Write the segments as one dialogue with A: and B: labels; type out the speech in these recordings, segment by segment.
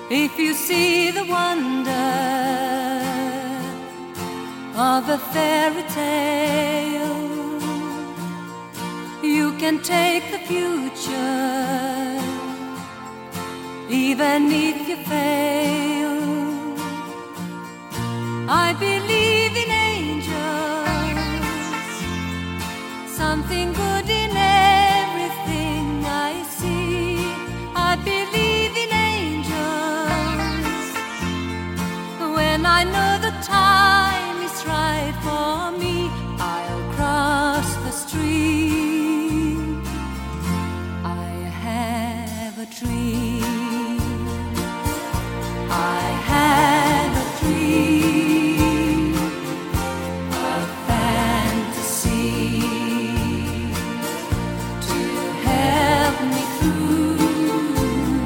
A: If you see the wonder of a fairy tale, you can take the future, even if you fail. I believe in angels, something good in everything I see. I believe in angels when I know the time is right for me. I'll cross the street. I have a dream. I have a dream, a fantasy to help me through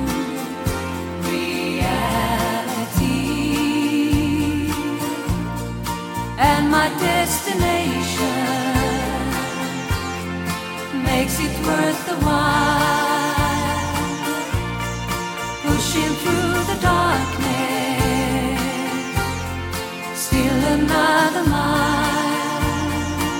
A: reality, and my destination makes it worth the while, pushing through the darkness, still another mile.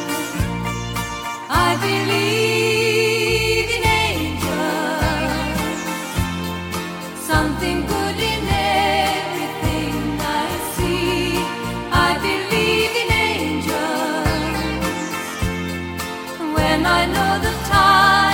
A: I believe in angels, something good in everything I see. I believe in angels when I know the time